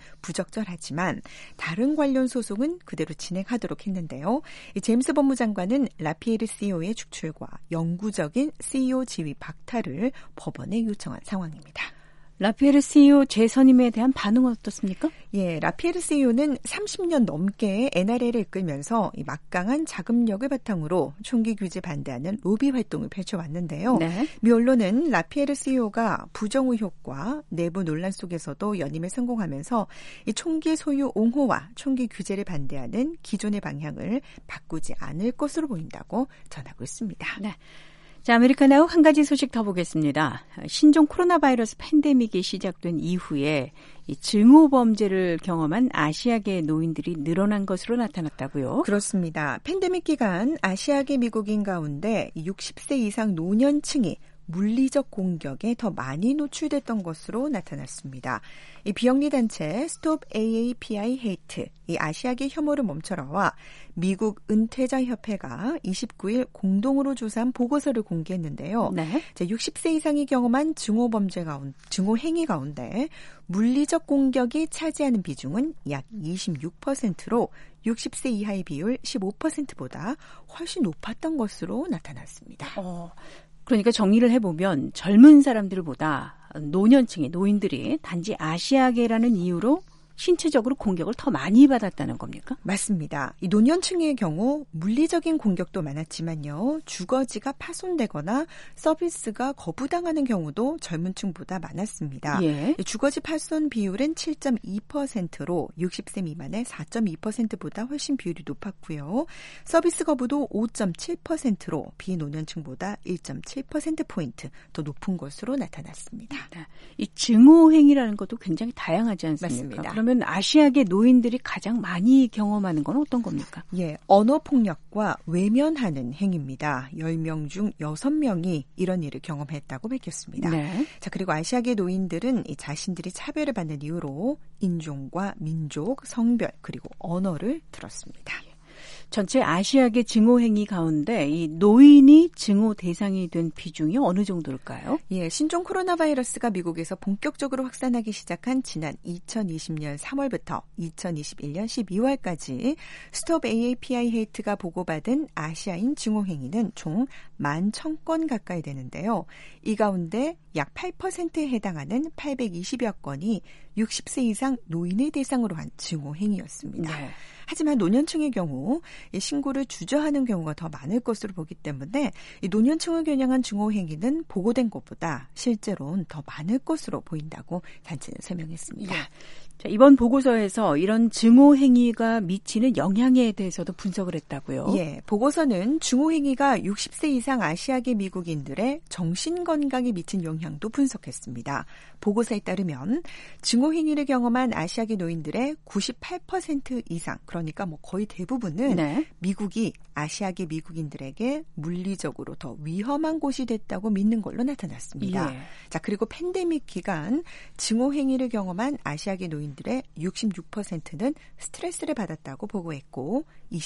부적절하지만 다른 관련 소송은 그대로 진행하도록 했는데요. 이 제임스 법무장관은 라피에르 CEO의 축출과 영구적인 CEO 지위 박탈을 법원에 요청한 상황입니다. 라피에르 CEO 재선임에 대한 반응은 어떻습니까? 예, 라피에르 CEO는 30년 넘게 NRA를 이끌면서 이 막강한 자금력을 바탕으로 총기 규제 반대하는 로비 활동을 펼쳐왔는데요. 네. 미 언론은 라피에르 CEO가 부정 의혹과 내부 논란 속에서도 연임에 성공하면서 이 총기 소유 옹호와 총기 규제를 반대하는 기존의 방향을 바꾸지 않을 것으로 보인다고 전하고 있습니다. 네. 자, 아메리카나우 한 가지 소식 더 보겠습니다. 신종 코로나 바이러스 팬데믹이 시작된 이후에 이 증오 범죄를 경험한 아시아계 노인들이 늘어난 것으로 나타났다고요? 그렇습니다. 팬데믹 기간 아시아계 미국인 가운데 60세 이상 노년층이 물리적 공격에 더 많이 노출됐던 것으로 나타났습니다. 이 비영리 단체 스톱 AAPI 헤이트, 이 아시아계 혐오를 멈춰라와 미국 은퇴자 협회가 29일 공동으로 조사한 보고서를 공개했는데요. 네. 60세 이상이 경험한 증오 행위 가운데 물리적 공격이 차지하는 비중은 약 26%로 60세 이하의 비율 15%보다 훨씬 높았던 것으로 나타났습니다. 그러니까 정리를 해보면 젊은 사람들보다 노년층의 노인들이 단지 아시아계라는 이유로 신체적으로 공격을 더 많이 받았다는 겁니까? 맞습니다. 이 노년층의 경우 물리적인 공격도 많았지만요. 주거지가 파손되거나 서비스가 거부당하는 경우도 젊은 층보다 많았습니다. 예. 주거지 파손 비율은 7.2%로 60세 미만의 4.2%보다 훨씬 비율이 높았고요. 서비스 거부도 5.7%로 비노년층보다 1.7%포인트 더 높은 것으로 나타났습니다. 이 증오 행위라는 것도 굉장히 다양하지 않습니까? 맞습니다. 그러면 아시아계 노인들이 가장 많이 경험하는 건 어떤 겁니까? 예, 언어폭력과 외면하는 행위입니다. 10명 중 6명이 이런 일을 경험했다고 밝혔습니다. 네. 자, 그리고 아시아계 노인들은 이 자신들이 차별을 받는 이유로 인종과 민족, 성별 그리고 언어를 들었습니다. 전체 아시아계 증오 행위 가운데 이 노인이 증오 대상이 된 비중이 어느 정도일까요? 예, 신종 코로나 바이러스가 미국에서 본격적으로 확산하기 시작한 지난 2020년 3월부터 2021년 12월까지 스톱 AAPI 헤이트가 보고받은 아시아인 증오 행위는 총 11,000건 가까이 되는데요. 이 가운데 약 8%에 해당하는 820여 건이 60세 이상 노인을 대상으로 한 증오행위였습니다. 네. 하지만 노년층의 경우 이 신고를 주저하는 경우가 더 많을 것으로 보기 때문에 이 노년층을 겨냥한 증오행위는 보고된 것보다 실제로는 더 많을 것으로 보인다고 단체는 설명했습니다. 네. 자, 이번 보고서에서 이런 증오행위가 미치는 영향에 대해서도 분석을 했다고요? 예, 보고서는 증오행위가 60세 이상 아시아계 미국인들의 정신건강에 미친 영향도 분석했습니다. 보고서에 따르면 증오행위를 경험한 아시아계 노인들의 98% 이상, 그러니까 뭐 거의 대부분은 네. 미국이 아시아계 미국인들에게 물리적으로 더 위험한 곳이 됐다고 믿는 걸로 나타났습니다. 예. 자, 그리고 팬데믹 기간 증오행위를 경험한 아시아계 노인들의 66%는 스트레스를 받았다고 보고했고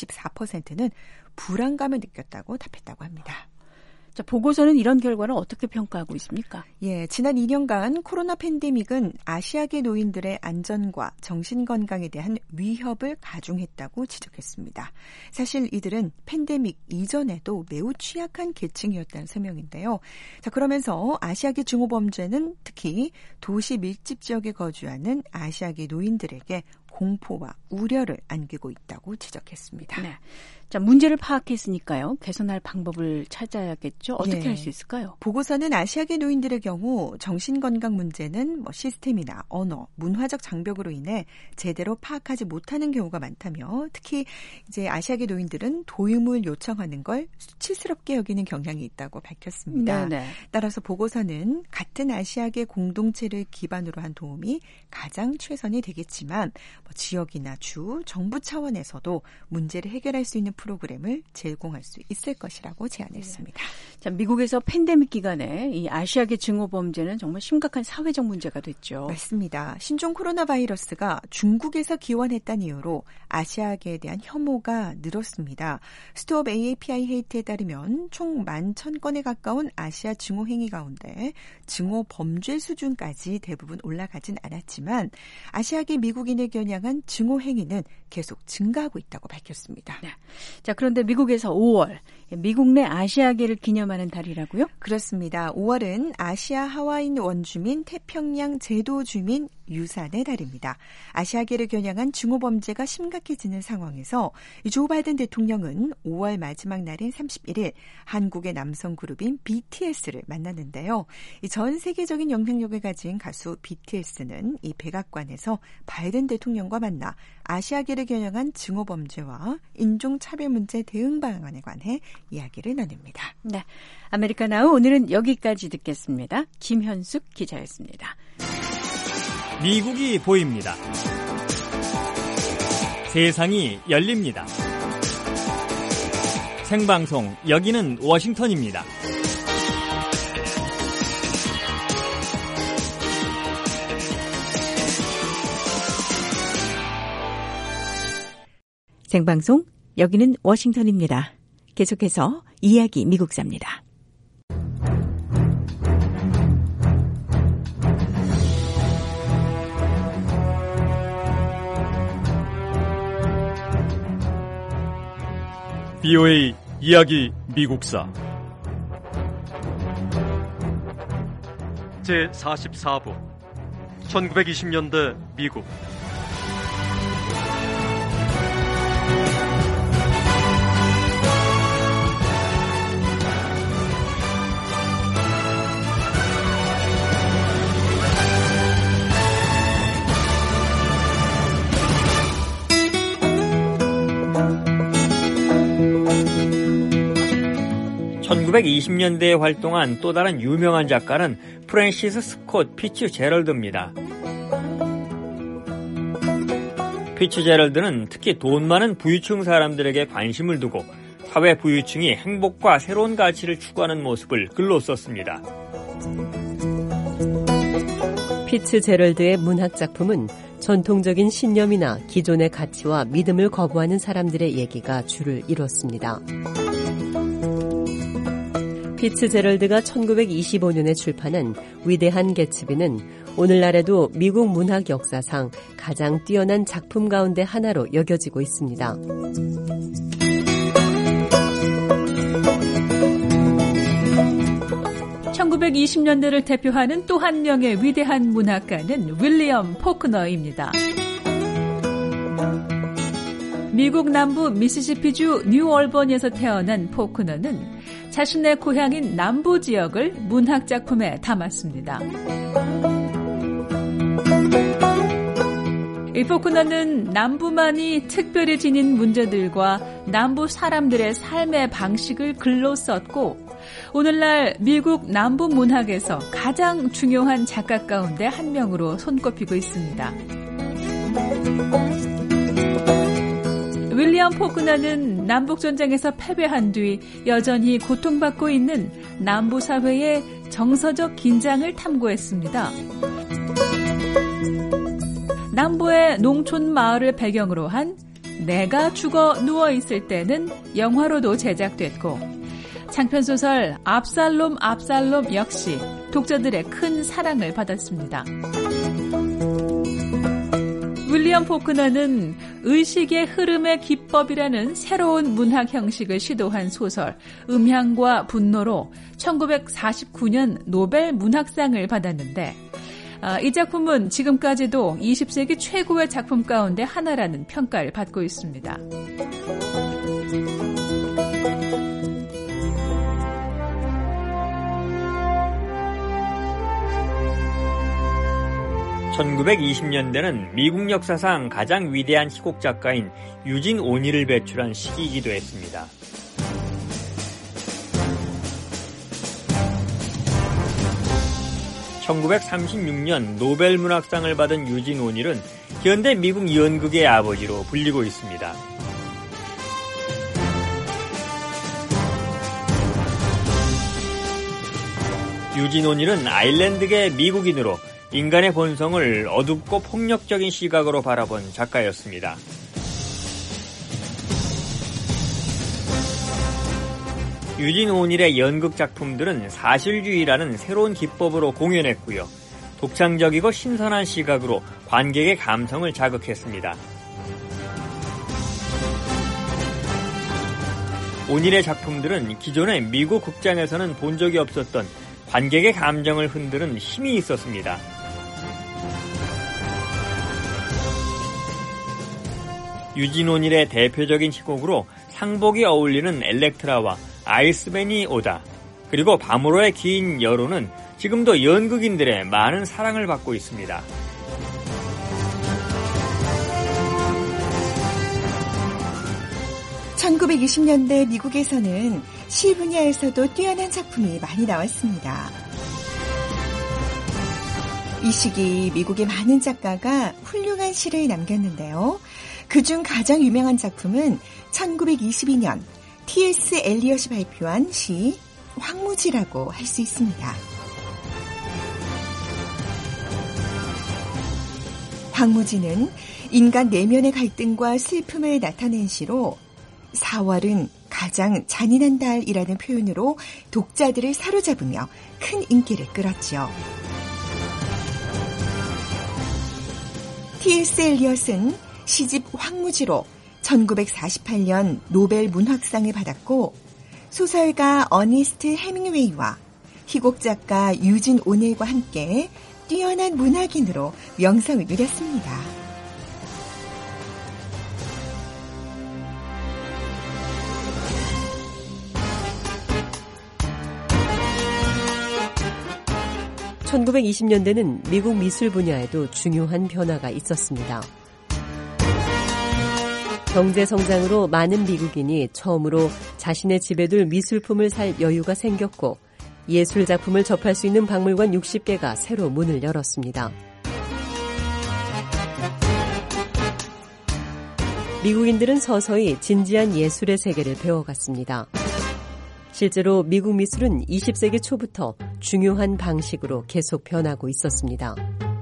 24%는 불안감을 느꼈다고 답했다고 합니다. 자, 보고서는 이런 결과를 어떻게 평가하고 있습니까? 예, 지난 2년간 코로나 팬데믹은 아시아계 노인들의 안전과 정신건강에 대한 위협을 가중했다고 지적했습니다. 사실 이들은 팬데믹 이전에도 매우 취약한 계층이었다는 설명인데요. 자, 그러면서 아시아계 증오범죄는 특히 도시 밀집 지역에 거주하는 아시아계 노인들에게 공포와 우려를 안기고 있다고 지적했습니다. 네. 자, 문제를 파악했으니까요. 개선할 방법을 찾아야겠죠. 어떻게 할 수 있을까요? 보고서는 아시아계 노인들의 경우 정신건강 문제는 시스템이나 언어, 문화적 장벽으로 인해 제대로 파악하지 못하는 경우가 많다며 특히 이제 아시아계 노인들은 도움을 요청하는 걸 수치스럽게 여기는 경향이 있다고 밝혔습니다. 네네. 따라서 보고서는 같은 아시아계 공동체를 기반으로 한 도움이 가장 최선이 되겠지만 지역이나 주, 정부 차원에서도 문제를 해결할 수 있는 프로그램을 제공할 수 있을 것이라고 제안했습니다. 자, 미국에서 팬데믹 기간에 이 아시아계 증오 범죄는 정말 심각한 사회적 문제가 됐죠. 맞습니다. 신종 코로나 바이러스가 중국에서 기원했다는 이유로 아시아계에 대한 혐오가 늘었습니다. 스톱 AAPI 헤이트에 따르면 총 11,000건에 가까운 아시아 증오 행위 가운데 증오 범죄 수준까지 대부분 올라가진 않았지만 아시아계 미국인을 겨냥한 증오 행위는 계속 증가하고 있다고 밝혔습니다. 네. 자, 그런데 미국에서 5월 미국 내 아시아계를 기념하는 달이라고요? 그렇습니다. 5월은 아시아 하와인 원주민 태평양 제도 주민 유산의 달입니다. 아시아계를 겨냥한 증오범죄가 심각해지는 상황에서 조 바이든 대통령은 5월 마지막 날인 31일 한국의 남성 그룹인 BTS를 만났는데요. 전 세계적인 영향력을 가진 가수 BTS는 이 백악관에서 바이든 대통령과 만나 아시아계를 겨냥한 증오범죄와 인종차별 문제 대응 방안에 관해 이야기를 나눕니다. 네, 아메리카나우 오늘은 여기까지 듣겠습니다. 김현숙 기자였습니다. 미국이 보입니다. 세상이 열립니다. 생방송 여기는 워싱턴입니다. 생방송 여기는 워싱턴입니다. 계속해서 이야기 미국사입니다. BOA 이야기 미국사 제44부 1920년대 미국 (1920년대에) 활동한 또 다른 유명한 작가는 프랜시스 스콧 피츠제럴드입니다. 피츠제럴드는 특히 돈 많은 부유층 사람들에게 관심을 두고 사회 부유층이 행복과 새로운 가치를 추구하는 모습을 글로 썼습니다. 피츠제럴드의 문학 작품은 전통적인 신념이나 기존의 가치와 믿음을 거부하는 사람들의 얘기가 주를 이뤘습니다. 피츠제럴드가 1925년에 출판한 위대한 개츠비는 오늘날에도 미국 문학 역사상 가장 뛰어난 작품 가운데 하나로 여겨지고 있습니다. 1920년대를 대표하는 또 한 명의 위대한 문학가는 윌리엄 포크너입니다. 미국 남부 미시시피주 뉴얼번에서 태어난 포크너는 자신의 고향인 남부 지역을 문학 작품에 담았습니다. 이 포크너는 남부만이 특별히 지닌 문제들과 남부 사람들의 삶의 방식을 글로 썼고 오늘날 미국 남부 문학에서 가장 중요한 작가 가운데 한 명으로 손꼽히고 있습니다. 윌리엄 포크너는 남북전쟁에서 패배한 뒤 여전히 고통받고 있는 남부 사회의 정서적 긴장을 탐구했습니다. 남부의 농촌 마을을 배경으로 한 내가 죽어 누워있을 때는 영화로도 제작됐고 장편소설 압살롬 역시 독자들의 큰 사랑을 받았습니다. 윌리엄 포크너는 의식의 흐름의 기법이라는 새로운 문학 형식을 시도한 소설 음향과 분노로 1949년 노벨 문학상을 받았는데 이 작품은 지금까지도 20세기 최고의 작품 가운데 하나라는 평가를 받고 있습니다. (1920년대는) 미국 역사상 가장 위대한 희곡 작가인 유진 오닐을 배출한 시기이기도 했습니다. (1936년) 노벨 문학상을 받은 유진 오닐은 현대 미국 연극의 아버지로 불리고 있습니다. 유진 오닐은 아일랜드계 미국인으로 인간의 본성을 어둡고 폭력적인 시각으로 바라본 작가였습니다. 유진 오닐의 연극 작품들은 사실주의라는 새로운 기법으로 공연했고요. 독창적이고 신선한 시각으로 관객의 감성을 자극했습니다. 오닐의 작품들은 기존의 미국 극장에서는 본 적이 없었던 관객의 감정을 흔드는 힘이 있었습니다. 유진 오닐의 대표적인 희곡으로 상복이 어울리는 엘렉트라와 아이스맨이 오다, 그리고 밤으로의 긴 여로는 지금도 연극인들의 많은 사랑을 받고 있습니다. (1920년대) 미국에서는 시 분야에서도 뛰어난 작품이 많이 나왔습니다. 이 시기 미국의 많은 작가가 훌륭한 시를 남겼는데요. 그중 가장 유명한 작품은 1922년 T.S. 엘리엇이 발표한 시 황무지라고 할 수 있습니다. 황무지는 인간 내면의 갈등과 슬픔을 나타낸 시로 4월은 가장 잔인한 달이라는 표현으로 독자들을 사로잡으며 큰 인기를 끌었죠. T.S. 엘리엇은 시집 황무지로 1948년 노벨 문학상을 받았고 소설가 어니스트 해밍웨이와 희곡 작가 유진 오닐과 함께 뛰어난 문학인으로 명성을 누렸습니다. (1920년대는) 미국 미술 분야에도 중요한 변화가 있었습니다. 경제 성장으로 많은 미국인이 처음으로 자신의 집에 둘 미술품을 살 여유가 생겼고 예술 작품을 접할 수 있는 박물관 60개가 새로 문을 열었습니다. 미국인들은 서서히 진지한 예술의 세계를 배워갔습니다. 실제로 미국 미술은 20세기 초부터 중요한 방식으로 계속 변하고 있었습니다.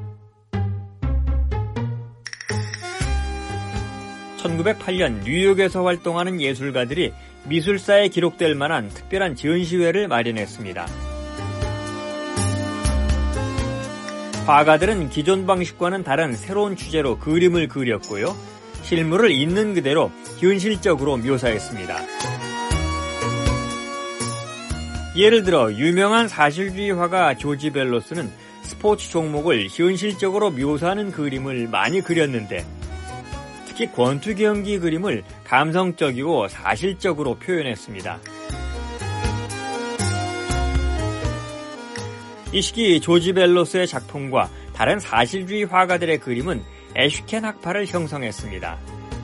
1908년 뉴욕에서 활동하는 예술가들이 미술사에 기록될 만한 특별한 전시회를 마련했습니다. 화가들은 기존 방식과는 다른 새로운 주제로 그림을 그렸고요. 실물을 있는 그대로 현실적으로 묘사했습니다. 예를 들어 유명한 사실주의 화가 조지 벨로스는 스포츠 종목을 현실적으로 묘사하는 그림을 많이 그렸는데 특히 권투 경기 그림을 감성적이고 사실적으로 표현했습니다. 이 시기 조지 벨로스의 작품과 다른 사실주의 화가들의 그림은 애슈켄 학파를 형성했습니다.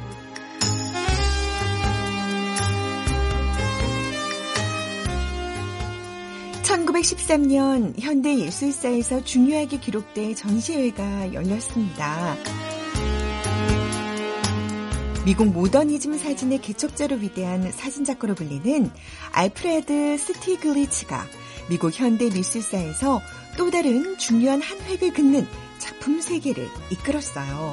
(1913년) 현대예술사에서 중요하게 기록된 전시회가 열렸습니다. 미국 모더니즘 사진의 개척자로 위대한 사진작가로 불리는 알프레드 스티글리츠가 미국 현대미술사에서 또 다른 중요한 한 획을 긋는 작품 세계를 이끌었어요.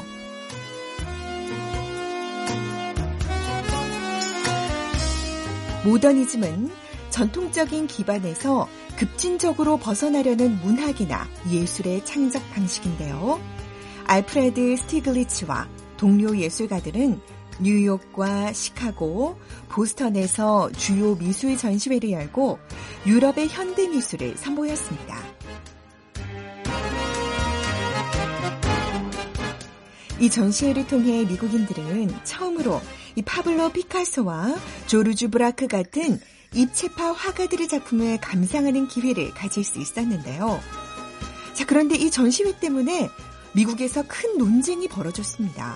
모더니즘은 전통적인 기반에서 급진적으로 벗어나려는 문학이나 예술의 창작 방식인데요. 알프레드 스티글리츠와 동료 예술가들은 뉴욕과 시카고, 보스턴에서 주요 미술 전시회를 열고 유럽의 현대 미술을 선보였습니다. 이 전시회를 통해 미국인들은 처음으로 이 파블로 피카소와 조르주 브라크 같은 입체파 화가들의 작품을 감상하는 기회를 가질 수 있었는데요. 자, 그런데 이 전시회 때문에 미국에서 큰 논쟁이 벌어졌습니다.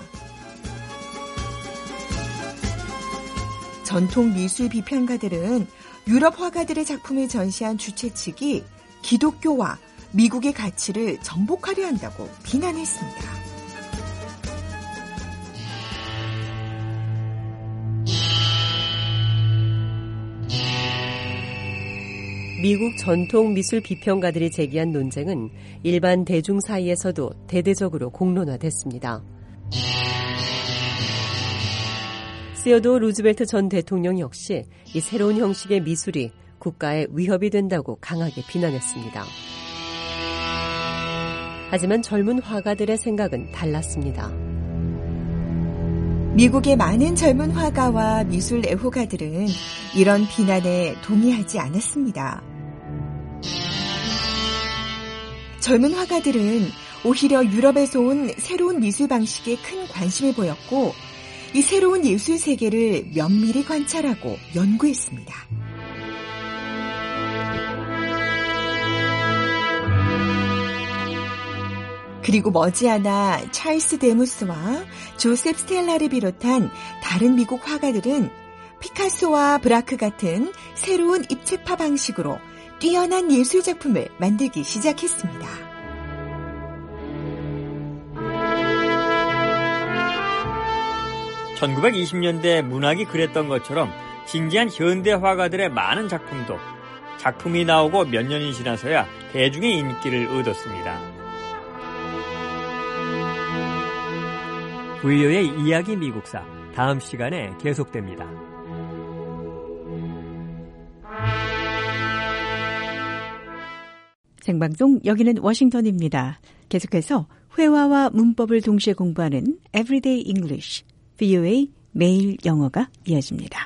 전통 미술 비평가들은 유럽 화가들의 작품을 전시한 주최 측이 기독교와 미국의 가치를 전복하려 한다고 비난했습니다. 미국 전통 미술 비평가들이 제기한 논쟁은 일반 대중 사이에서도 대대적으로 공론화됐습니다. 시어도어 루즈벨트 전 대통령 역시 이 새로운 형식의 미술이 국가에 위협이 된다고 강하게 비난했습니다. 하지만 젊은 화가들의 생각은 달랐습니다. 미국의 많은 젊은 화가와 미술 애호가들은 이런 비난에 동의하지 않았습니다. 젊은 화가들은 오히려 유럽에서 온 새로운 미술 방식에 큰 관심을 보였고 이 새로운 예술 세계를 면밀히 관찰하고 연구했습니다. 그리고 머지않아 찰스 데무스와 조셉 스텔라를 비롯한 다른 미국 화가들은 피카소와 브라크 같은 새로운 입체파 방식으로 뛰어난 예술 작품을 만들기 시작했습니다. (1920년대) 문학이 그랬던 것처럼 진지한 현대 화가들의 많은 작품도 작품이 나오고 몇 년이 지나서야 대중의 인기를 얻었습니다. VOA의 이야기 미국사 다음 시간에 계속됩니다. 생방송 여기는 워싱턴입니다. 계속해서 회화와 문법을 동시에 공부하는 Everyday English, VOA 매일 영어가 이어집니다.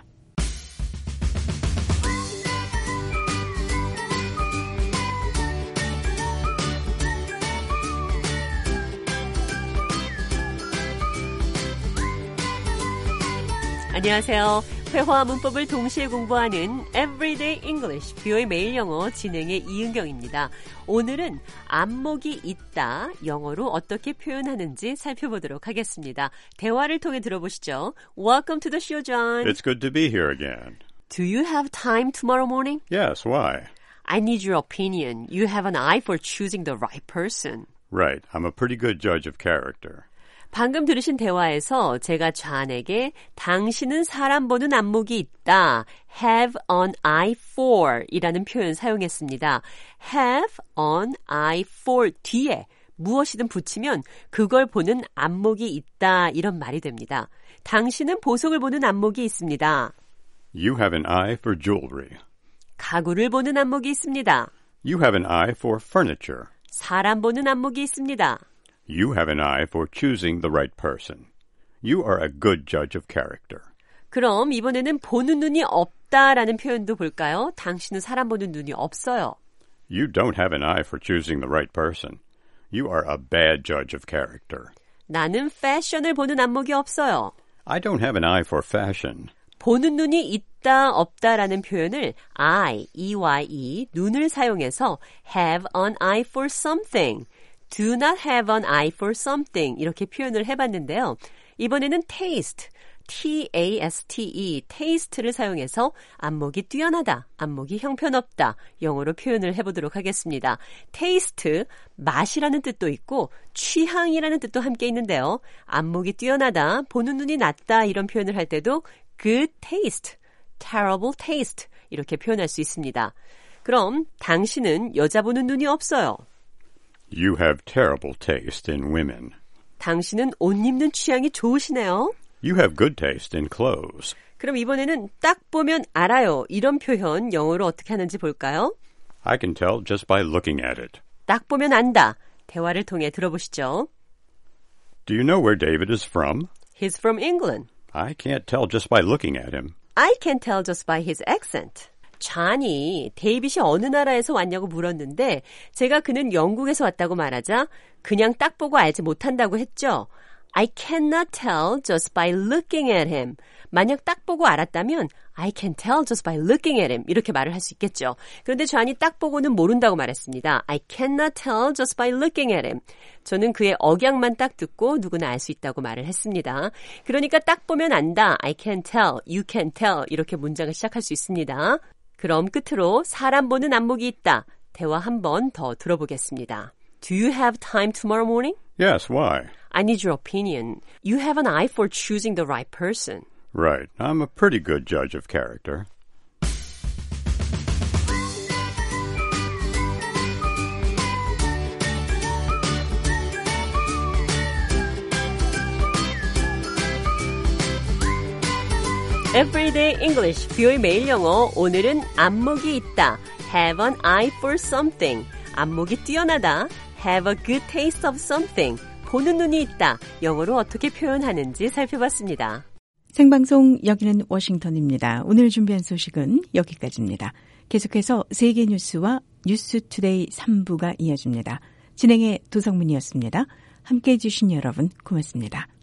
안녕하세요. 회화와 문법을 동시에 공부하는 Everyday English, VOA 매일 영어 진행의 이은경입니다. 오늘은 안목이 있다, 영어로 어떻게 표현하는지 살펴보도록 하겠습니다. 대화를 통해 들어보시죠. Welcome to the show, John. It's good to be here again. Do you have time tomorrow morning? Yes, why? I need your opinion. You have an eye for choosing the right person. Right, I'm a pretty good judge of character. 방금 들으신 대화에서 제가 존에게 당신은 사람 보는 안목이 있다. have an eye for 이라는 표현 사용했습니다. have an eye for 뒤에 무엇이든 붙이면 그걸 보는 안목이 있다 이런 말이 됩니다. 당신은 보석을 보는 안목이 있습니다. You have an eye for jewelry. 가구를 보는 안목이 있습니다. You have an eye for furniture. 사람 보는 안목이 있습니다. You have an eye for choosing the right person. You are a good judge of character. 그럼 이번에는 보는 눈이 없다 없다라는 표현도 볼까요? 당신은 사람 보는 눈이 없어요. You don't have an eye for choosing the right person. You are a bad judge of character. 나는 패션을 보는 안목이 없어요. I don't have an eye for fashion. 보는 눈이 있다, 없다라는 표현을 EYE, 눈을 사용해서 have an eye for something, do not have an eye for something 이렇게 표현을 해봤는데요. 이번에는 taste, T-A-S-T-E, taste를 사용해서 안목이 뛰어나다, 안목이 형편없다, 영어로 표현을 해보도록 하겠습니다. taste, 맛이라는 뜻도 있고 취향이라는 뜻도 함께 있는데요. 안목이 뛰어나다, 보는 눈이 낮다 이런 표현을 할 때도 good taste, terrible taste 이렇게 표현할 수 있습니다. 그럼 당신은 여자 보는 눈이 없어요. You have terrible taste in women. 당신은 옷 입는 취향이 좋으시네요. You have good taste in clothes. 그럼 이번에는 딱 보면 알아요. 이런 표현 영어로 어떻게 하는지 볼까요? I can tell just by looking at it. 딱 보면 안다. 대화를 통해 들어보시죠. Do you know where David is from? He's from England. I can't tell just by looking at him. I can tell just by his accent. 존이 데이빗이 어느 나라에서 왔냐고 물었는데 제가 그는 영국에서 왔다고 말하자 그냥 딱 보고 알지 못한다고 했죠. I cannot tell just by looking at him. 만약 딱 보고 알았다면 I can tell just by looking at him 이렇게 말을 할 수 있겠죠. 그런데 존이 딱 보고는 모른다고 말했습니다. I cannot tell just by looking at him. 저는 그의 억양만 딱 듣고 누구나 알 수 있다고 말을 했습니다. 그러니까 딱 보면 안다. I can tell, you can tell 이렇게 문장을 시작할 수 있습니다. 그럼 끝으로 사람 보는 안목이 있다. 대화 한 번 더 들어보겠습니다. Do you have time tomorrow morning? Yes, why? I need your opinion. You have an eye for choosing the right person. Right. I'm a pretty good judge of character. Everyday English, 뷰의 매일 영어. 오늘은 안목이 있다. Have an eye for something. 안목이 뛰어나다. Have a good taste of something. 보는 눈이 있다. 영어로 어떻게 표현하는지 살펴봤습니다. 생방송 여기는 워싱턴입니다. 오늘 준비한 소식은 여기까지입니다. 계속해서 세계 뉴스와 뉴스투데이 3부가 이어집니다. 진행의 도성문이었습니다. 함께해 주신 여러분 고맙습니다.